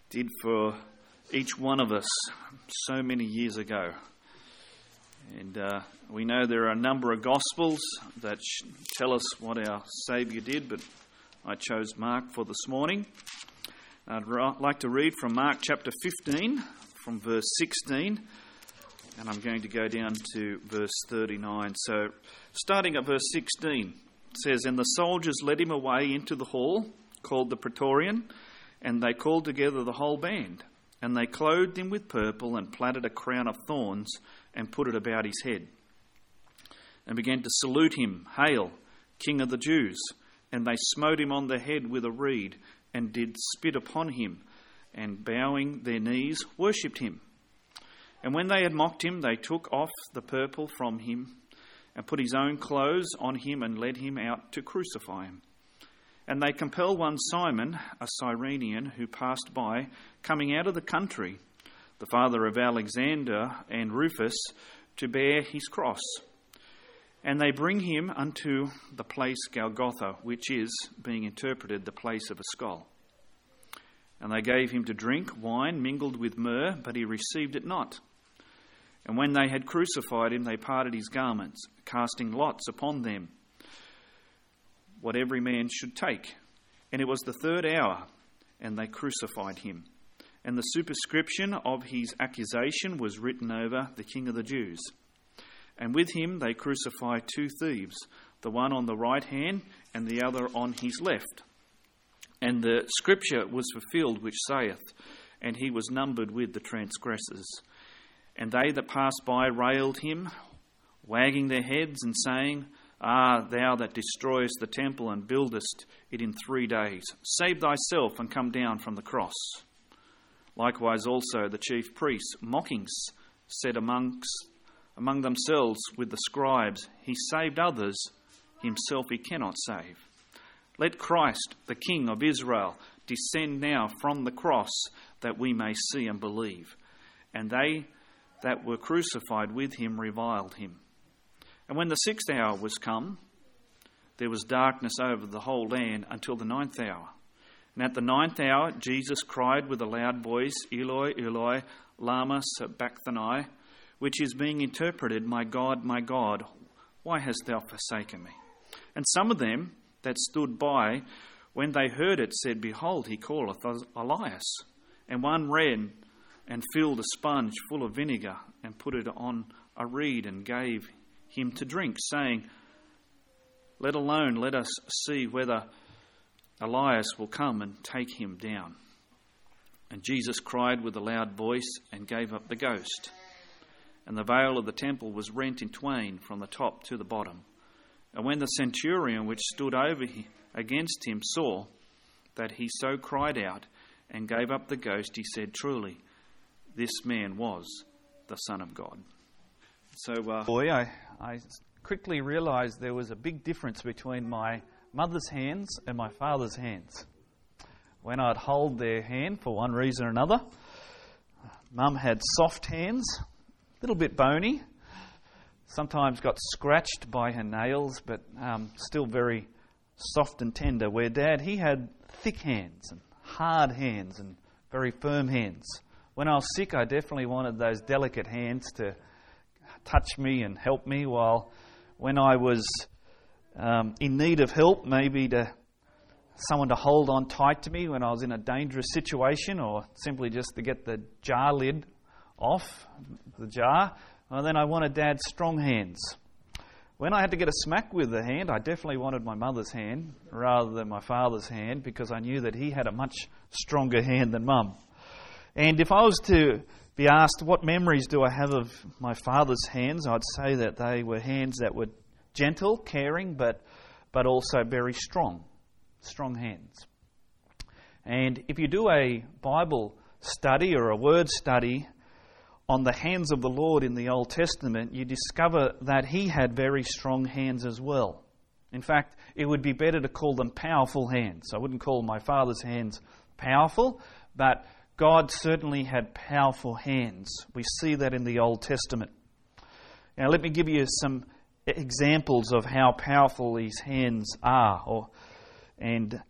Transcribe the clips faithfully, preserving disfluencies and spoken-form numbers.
did for each one of us so many years ago. And uh, we know there are a number of Gospels that sh- tell us what our Saviour did, but I chose Mark for this morning. I'd ra- like to read from Mark chapter fifteen, from verse sixteen, and I'm going to go down to verse thirty-nine. So, starting at verse sixteen, it says, "And the soldiers led him away into the hall, called the Praetorian, and they called together the whole band. And they clothed him with purple and plaited a crown of thorns and put it about his head. And began to salute him, 'Hail, King of the Jews!' And they smote him on the head with a reed and did spit upon him, and bowing their knees worshipped him. And when they had mocked him, they took off the purple from him and put his own clothes on him and led him out to crucify him. And they compelled one Simon, a Cyrenian, who passed by, coming out of the country, the father of Alexander and Rufus, to bear his cross. And they bring him unto the place Golgotha, which is, being interpreted, the place of a skull. And they gave him to drink wine mingled with myrrh, but he received it not. And when they had crucified him, they parted his garments, casting lots upon them, what every man should take. And it was the third hour, and they crucified him. And the superscription of his accusation was written over the King of the Jews. And with him they crucified two thieves, the one on the right hand and the other on his left. And the scripture was fulfilled which saith, And he was numbered with the transgressors. And they that passed by railed him, wagging their heads and saying, Ah, thou that destroyest the temple and buildest it in three days, save thyself and come down from the cross. Likewise also the chief priests, mocking, said amongst, among themselves with the scribes, He saved others, himself he cannot save. Let Christ, the King of Israel, descend now from the cross, that we may see and believe. And they that were crucified with him reviled him. And when the sixth hour was come, there was darkness over the whole land until the ninth hour. And at the ninth hour Jesus cried with a loud voice, Eloi, Eloi, lama sabachthani, which is being interpreted, My God, my God, why hast thou forsaken me? And some of them that stood by, when they heard it, said, Behold, he calleth Elias. And one ran and filled a sponge full of vinegar and put it on a reed and gave him to drink, saying, Let alone, let us see whether Elias will come and take him down. And Jesus cried with a loud voice and gave up the ghost. And the veil of the temple was rent in twain from the top to the bottom. And when the centurion which stood over against him saw that he so cried out and gave up the ghost, he said, Truly, this man was the Son of God. So, uh, boy, I, I quickly realised there was a big difference between my mother's hands and my father's hands. When I'd hold their hand for one reason or another, Mum had soft hands, a little bit bony, sometimes got scratched by her nails, but um, still very soft and tender, where Dad, he had thick hands and hard hands and very firm hands. When I was sick, I definitely wanted those delicate hands to touch me and help me, while when I was um, in need of help, maybe to someone to hold on tight to me when I was in a dangerous situation, or simply just to get the jar lid off the jar, well, then I wanted Dad's strong hands. When I had to get a smack with the hand, I definitely wanted my mother's hand rather than my father's hand, because I knew that he had a much stronger hand than Mum. And if I was to be asked what memories do I have of my father's hands, I'd say that they were hands that were gentle, caring, but but also very strong, strong hands. And if you do a Bible study or a word study on the hands of the Lord in the Old Testament, you discover that he had very strong hands as well. In fact, it would be better to call them powerful hands. I wouldn't call my father's hands powerful, but God certainly had powerful hands. We see that in the Old Testament. Now, let me give you some examples of how powerful these hands are. Or, and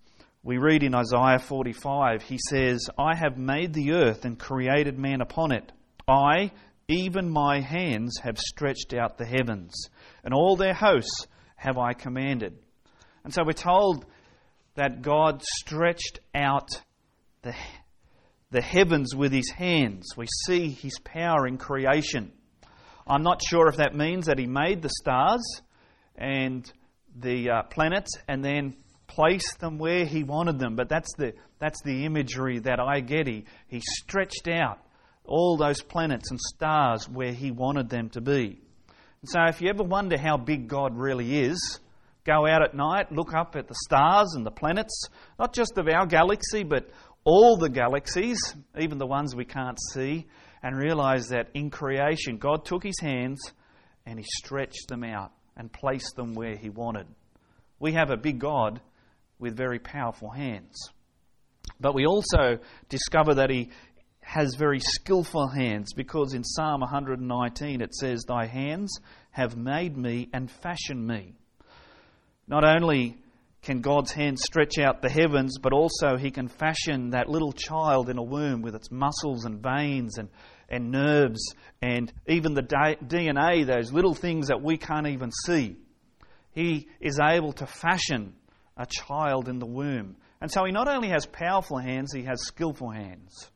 We read in Isaiah forty-five, he says, I have made the earth and created man upon it. I, even my hands, have stretched out the heavens, and all their hosts have I commanded. And so we're told that God stretched out the, the heavens with his hands. We see his power in creation. I'm not sure if that means that he made the stars and the uh, planets and then placed them where he wanted them. But that's the that's the imagery that I get. He, he stretched out all those planets and stars where he wanted them to be. And so if you ever wonder how big God really is, go out at night, look up at the stars and the planets, not just of our galaxy, but all the galaxies, even the ones we can't see, and realise that in creation, God took his hands and he stretched them out and placed them where he wanted. We have a big God with very powerful hands. But we also discover that he has very skillful hands, because in Psalm one nineteen it says, Thy hands have made me and fashioned me. Not only can God's hand stretch out the heavens, but also he can fashion that little child in a womb with its muscles and veins and, and nerves and even the D N A, those little things that we can't even see. He is able to fashion a child in the womb. And so he not only has powerful hands, he has skillful hands.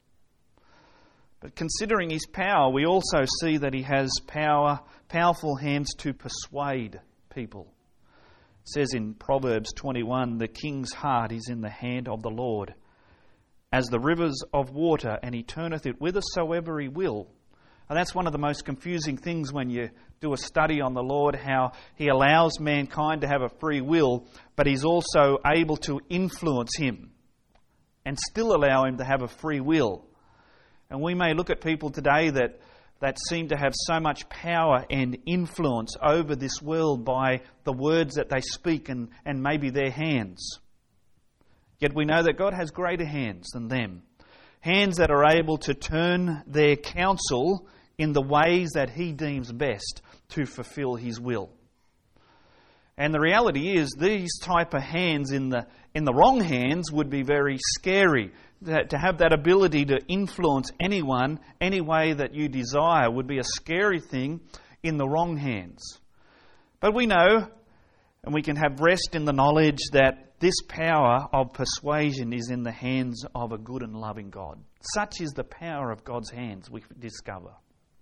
But considering his power, we also see that he has power, powerful hands to persuade people. It says in Proverbs twenty-one, the king's heart is in the hand of the Lord, as the rivers of water, and he turneth it whithersoever he will. And that's one of the most confusing things when you do a study on the Lord, how he allows mankind to have a free will, but he's also able to influence him and still allow him to have a free will. And we may look at people today that, that seem to have so much power and influence over this world by the words that they speak and, and maybe their hands. Yet we know that God has greater hands than them. Hands that are able to turn their counsel in the ways that he deems best to fulfill his will. And the reality is, these type of hands in the in the wrong hands would be very scary. That to have that ability to influence anyone any way that you desire would be a scary thing in the wrong hands. But we know, and we can have rest in the knowledge that this power of persuasion is in the hands of a good and loving God. Such is the power of God's hands, we discover.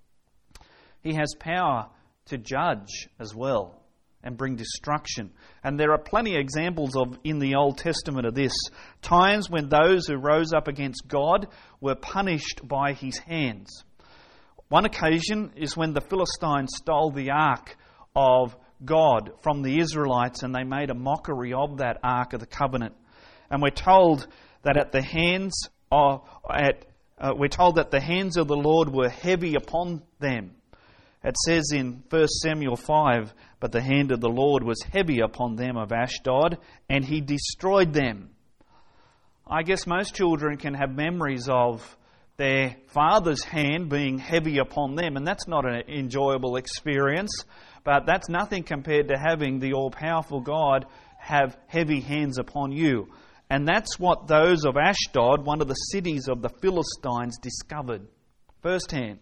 He has power to judge as well and bring destruction. And there are plenty of examples of in the Old Testament of this. Times when those who rose up against God were punished by his hands. One occasion is when the Philistines stole the ark of God from the Israelites, and they made a mockery of that ark of the covenant. And we're told that at the hands of at uh, we're told that the hands of the Lord were heavy upon them. It says in First Samuel five, but the hand of the Lord was heavy upon them of Ashdod, and he destroyed them. I guess most children can have memories of their father's hand being heavy upon them, and that's not an enjoyable experience, but that's nothing compared to having the all-powerful God have heavy hands upon you. And that's what those of Ashdod, one of the cities of the Philistines, discovered firsthand.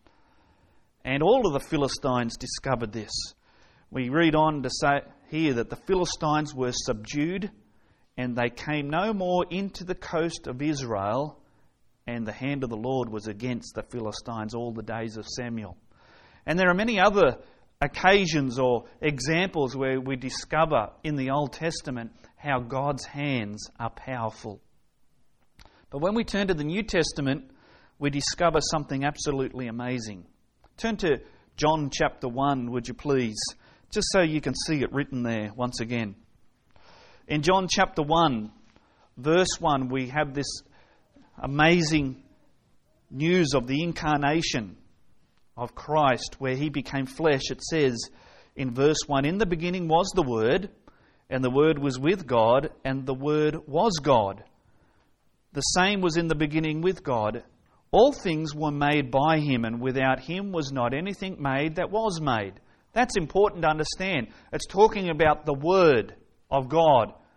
And all of the Philistines discovered this. We read on to say here that the Philistines were subdued, and they came no more into the coast of Israel, and the hand of the Lord was against the Philistines all the days of Samuel. And there are many other occasions or examples where we discover in the Old Testament how God's hands are powerful. But when we turn to the New Testament, we discover something absolutely amazing. Turn to John chapter one, would you please, just so you can see it written there once again. In John chapter one, verse one, we have this amazing news of the incarnation of Christ, where he became flesh. It says in verse one, in the beginning was the Word, and the Word was with God, and the Word was God. The same was in the beginning with God. All things were made by him, and without him was not anything made that was made. That's important to understand. It's talking about the Word of God,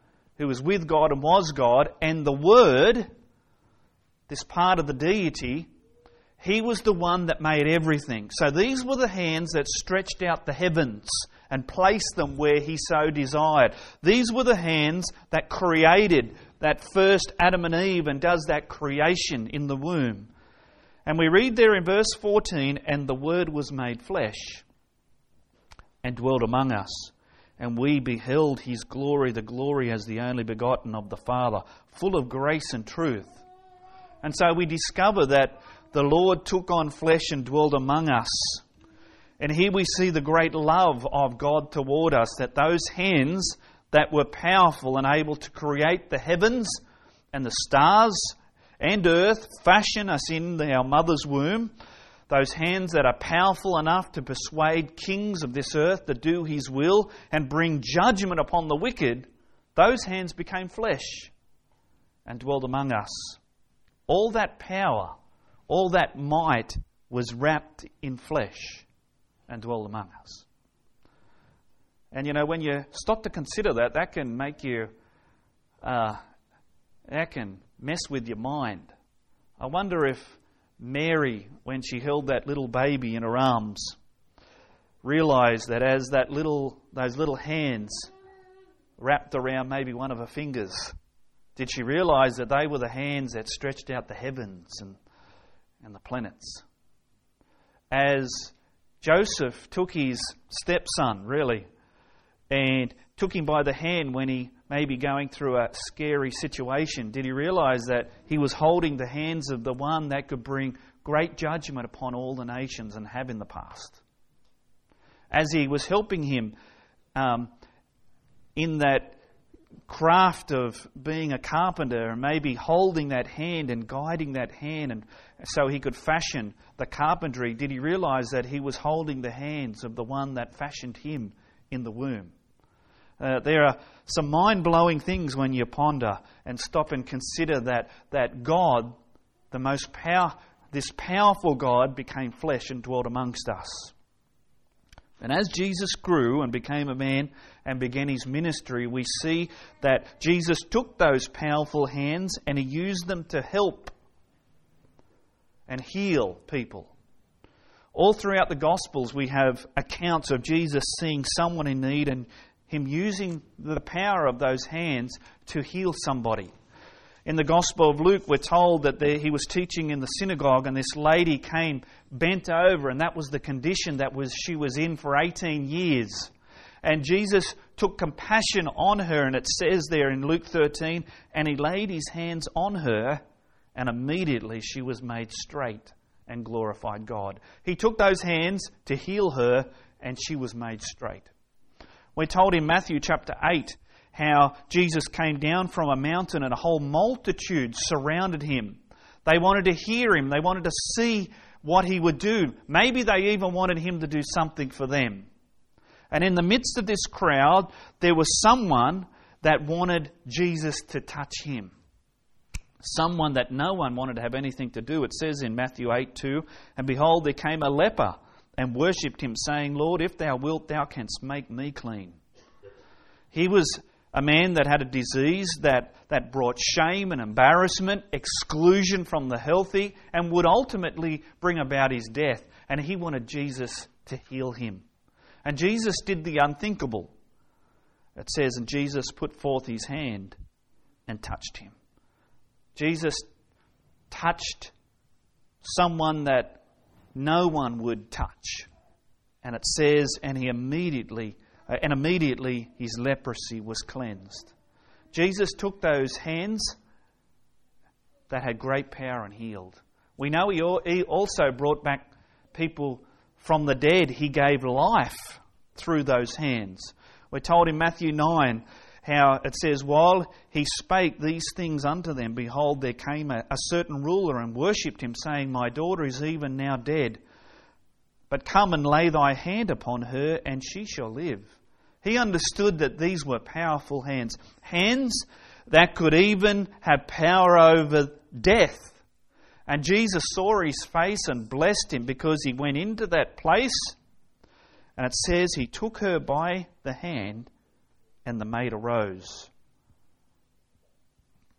who was with God and was God, and the Word, this part of the deity, He was the one that made everything. So these were the hands that stretched out the heavens and placed them where He so desired. These were the hands that created that first Adam and Eve and does that creation in the womb. And we read there in verse fourteen, and the Word was made flesh and dwelt among us. And we beheld His glory, the glory as the only begotten of the Father, full of grace and truth. And so we discover that the Lord took on flesh and dwelled among us. And here we see the great love of God toward us, that those hands that were powerful and able to create the heavens and the stars and earth, fashion us in our mother's womb, those hands that are powerful enough to persuade kings of this earth to do His will and bring judgment upon the wicked, those hands became flesh and dwelled among us. All that power, all that might was wrapped in flesh and dwelled among us. And you know, when you stop to consider that, that can make you, uh, that can mess with your mind. I wonder if Mary, when she held that little baby in her arms, realised that as that little, those little hands wrapped around maybe one of her fingers, did she realise that they were the hands that stretched out the heavens and, and the planets? As Joseph took his stepson, really, and took him by the hand when he may be going through a scary situation, did he realise that he was holding the hands of the one that could bring great judgment upon all the nations and have in the past? As he was helping him um, in that craft of being a carpenter and maybe holding that hand and guiding that hand and so he could fashion the carpentry, did he realise that he was holding the hands of the one that fashioned him in the womb? Uh, there are some mind-blowing things when you ponder and stop and consider that that God, the most power, this powerful God, became flesh and dwelt amongst us. And as Jesus grew and became a man and began His ministry, we see that Jesus took those powerful hands and He used them to help and heal people. All throughout the Gospels we have accounts of Jesus seeing someone in need and Him using the power of those hands to heal somebody. In the Gospel of Luke, we're told that there, He was teaching in the synagogue and this lady came bent over, and that was the condition that was she was in for eighteen years. And Jesus took compassion on her, and it says there in Luke thirteen, and He laid His hands on her, and immediately she was made straight and glorified God. He took those hands to heal her, and she was made straight. We're told in Matthew chapter eight how Jesus came down from a mountain and a whole multitude surrounded Him. They wanted to hear Him. They wanted to see what He would do. Maybe they even wanted Him to do something for them. And in the midst of this crowd, there was someone that wanted Jesus to touch him. Someone that no one wanted to have anything to do. It says in Matthew eight two, and behold, there came a leper and worshipped Him, saying, Lord, if Thou wilt, Thou canst make me clean. He was a man that had a disease that, that brought shame and embarrassment, exclusion from the healthy, and would ultimately bring about his death. And he wanted Jesus to heal him. And Jesus did the unthinkable. It says, and Jesus put forth His hand and touched him. Jesus touched someone that no one would touch. And it says, and he immediately, uh, and immediately his leprosy was cleansed. Jesus took those hands that had great power and healed. We know he, he also brought back people from the dead. He gave life through those hands. We're told in Matthew nine how it says, while He spake these things unto them, behold, there came a, a certain ruler and worshipped Him, saying, My daughter is even now dead. But come and lay thy hand upon her, and she shall live. He understood that these were powerful hands. Hands that could even have power over death. And Jesus saw his face and blessed him because he went into that place. And it says he took her by the hand and the maid arose.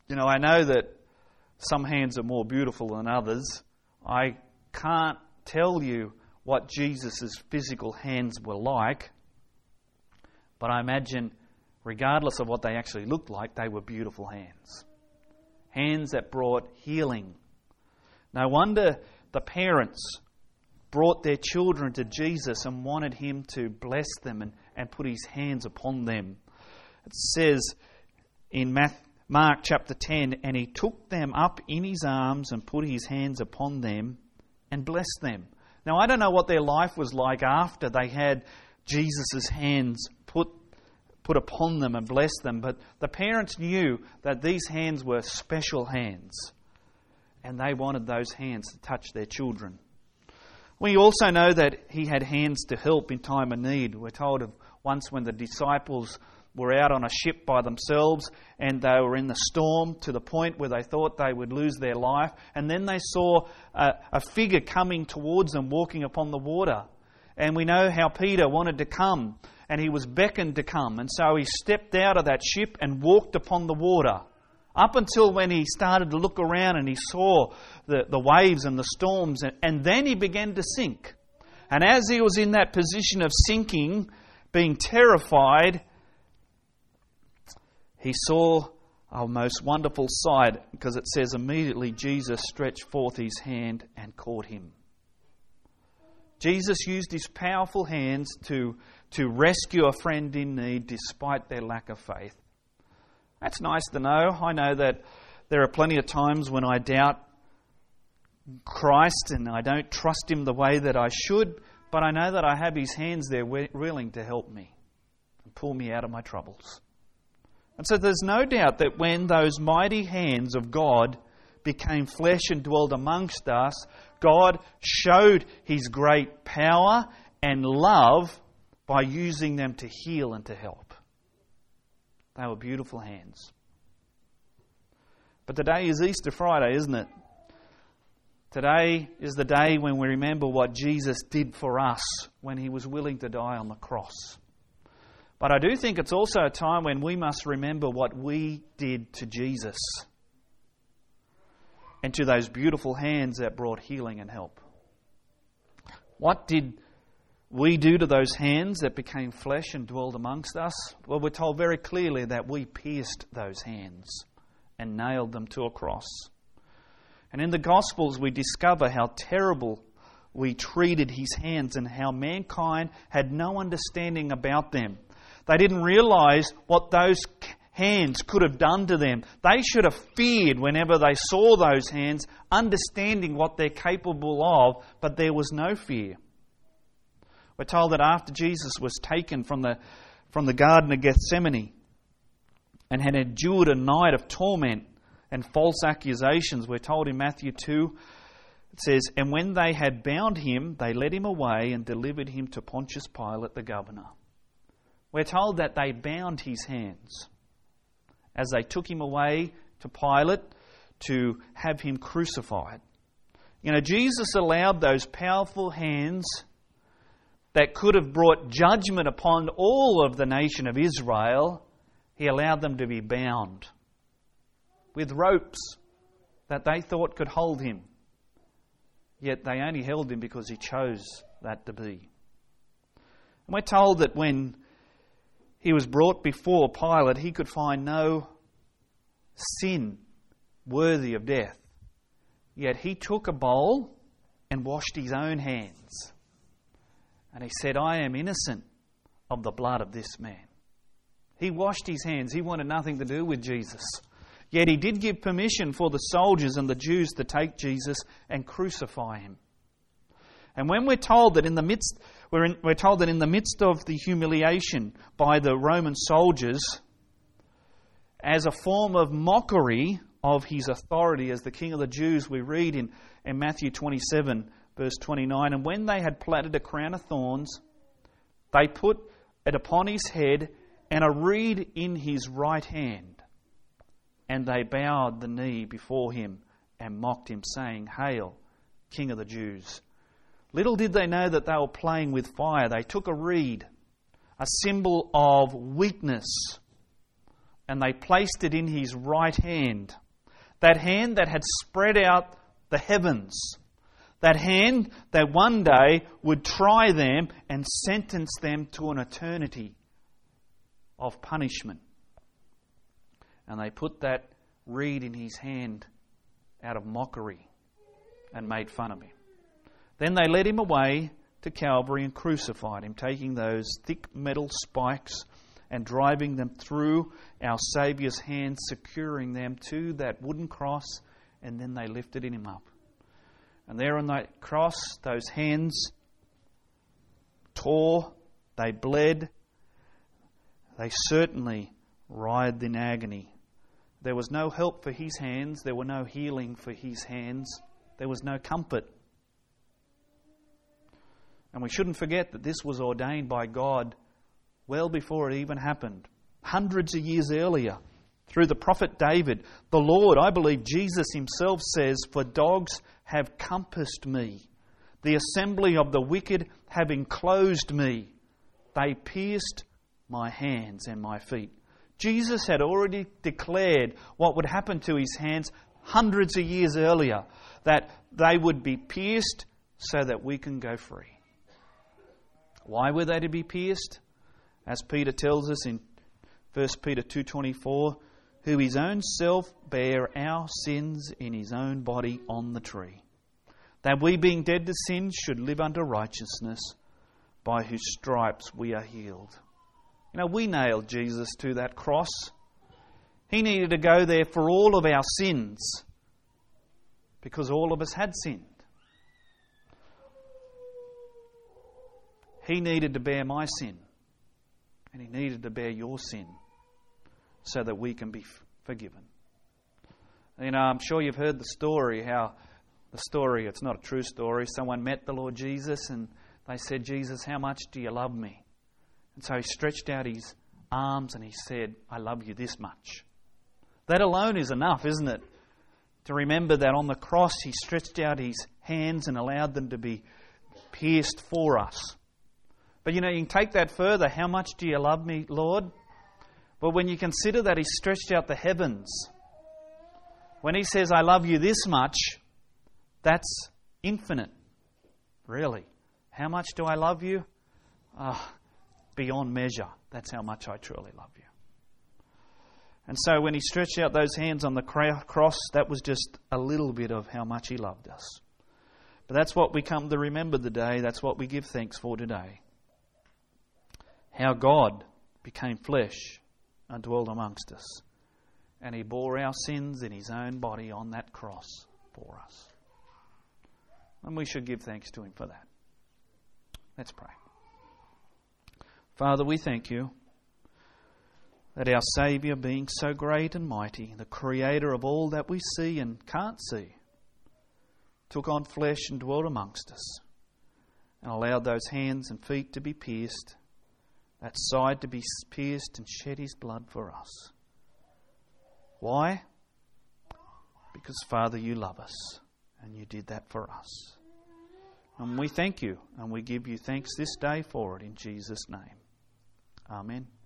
You know, I know that some hands are more beautiful than others. I can't tell you what Jesus' physical hands were like, but I imagine, regardless of what they actually looked like, they were beautiful hands. Hands that brought healing. No wonder the parents brought their children to Jesus and wanted him to bless them and, and put his hands upon them. It says in Mark chapter ten, and he took them up in his arms and put his hands upon them and blessed them. Now, I don't know what their life was like after they had Jesus' hands put put upon them and blessed them, but the parents knew that these hands were special hands, and they wanted those hands to touch their children. We also know that he had hands to help in time of need. We're told of once when the disciples were out on a ship by themselves and they were in the storm to the point where they thought they would lose their life, and then they saw a, a figure coming towards them walking upon the water. And we know how Peter wanted to come, and he was beckoned to come, and so he stepped out of that ship and walked upon the water. Up until when he started to look around and he saw the, the waves and the storms, and, and then he began to sink. And as he was in that position of sinking, being terrified, he saw a most wonderful sight, because it says immediately Jesus stretched forth his hand and caught him. Jesus used his powerful hands to, to rescue a friend in need despite their lack of faith. That's nice to know. I know that there are plenty of times when I doubt Christ and I don't trust him the way that I should, but I know that I have his hands there willing to help me and pull me out of my troubles. And so there's no doubt that when those mighty hands of God became flesh and dwelled amongst us, God showed his great power and love by using them to heal and to help. They were beautiful hands. But today is Easter Friday, isn't it? Today is the day when we remember what Jesus did for us when he was willing to die on the cross. But I do think it's also a time when we must remember what we did to Jesus and to those beautiful hands that brought healing and help. What did we do to those hands that became flesh and dwelled amongst us? Well, we're told very clearly that we pierced those hands and nailed them to a cross. And in the Gospels we discover how terrible we treated his hands and how mankind had no understanding about them. They didn't realise what those hands could have done to them. They should have feared whenever they saw those hands, understanding what they're capable of, but there was no fear. We're told that after Jesus was taken from the, from the Garden of Gethsemane and had endured a night of torment and false accusations, we're told in Matthew two, it says, and when they had bound him, they led him away and delivered him to Pontius Pilate, the governor. We're told that they bound his hands as they took him away to Pilate to have him crucified. You know, Jesus allowed those powerful hands that could have brought judgment upon all of the nation of Israel, he allowed them to be bound with ropes that they thought could hold him. Yet they only held him because he chose that to be. And we're told that when he was brought before Pilate, he could find no sin worthy of death. Yet he took a bowl and washed his own hands. And he said, I am innocent of the blood of this man. He washed his hands. He wanted nothing to do with Jesus. Yet he did give permission for the soldiers and the Jews to take Jesus and crucify him. And when we're told that in the midst, we're, in, we're told that in the midst of the humiliation by the Roman soldiers, as a form of mockery of his authority as the King of the Jews, we read in, in Matthew twenty-seven, verse twenty-nine, and when they had plaited a crown of thorns, they put it upon his head and a reed in his right hand. And they bowed the knee before him and mocked him, saying, Hail, King of the Jews. Little did they know that they were playing with fire. They took a reed, a symbol of weakness, and they placed it in his right hand. That hand that had spread out the heavens. That hand that one day would try them and sentence them to an eternity of punishment. And they put that reed in his hand out of mockery and made fun of him. Then they led him away to Calvary and crucified him, taking those thick metal spikes and driving them through our Saviour's hands, securing them to that wooden cross, and then they lifted him up. And there on that cross, those hands tore, they bled, they certainly writhed in agony. There was no help for his hands, there were no healing for his hands, there was no comfort. And we shouldn't forget that this was ordained by God well before it even happened. Hundreds of years earlier, through the prophet David, the Lord, I believe Jesus himself says, "For dogs have compassed me. The assembly of the wicked have enclosed me. They pierced my hands and my feet." Jesus had already declared what would happen to his hands hundreds of years earlier, that they would be pierced so that we can go free. Why were they to be pierced? As Peter tells us in First Peter two twenty-four, who his own self bare our sins in his own body on the tree, that we being dead to sin should live unto righteousness, by whose stripes we are healed. You know, we nailed Jesus to that cross. He needed to go there for all of our sins, because all of us had sinned. He needed to bear my sin, and he needed to bear your sin, so that we can be f- forgiven. You know, I'm sure you've heard the story, how the story, it's not a true story, someone met the Lord Jesus and they said, "Jesus, how much do you love me?" And so he stretched out his arms and he said, "I love you this much." That alone is enough, isn't it? To remember that on the cross he stretched out his hands and allowed them to be pierced for us. But you know, you can take that further. How much do you love me, Lord? Well, when you consider that he stretched out the heavens, when he says, "I love you this much," that's infinite, really. How much do I love you? Ah, beyond measure. That's how much I truly love you. And so when he stretched out those hands on the cross, that was just a little bit of how much he loved us. But that's what we come to remember today. That's what we give thanks for today. How God became flesh and dwelt amongst us. And he bore our sins in his own body on that cross for us. And we should give thanks to him for that. Let's pray. Father, we thank you that our Saviour, being so great and mighty, the Creator of all that we see and can't see, took on flesh and dwelt amongst us and allowed those hands and feet to be pierced, that side to be pierced, and shed his blood for us. Why? Because, Father, you love us and you did that for us. And we thank you and we give you thanks this day for it in Jesus' name. Amen.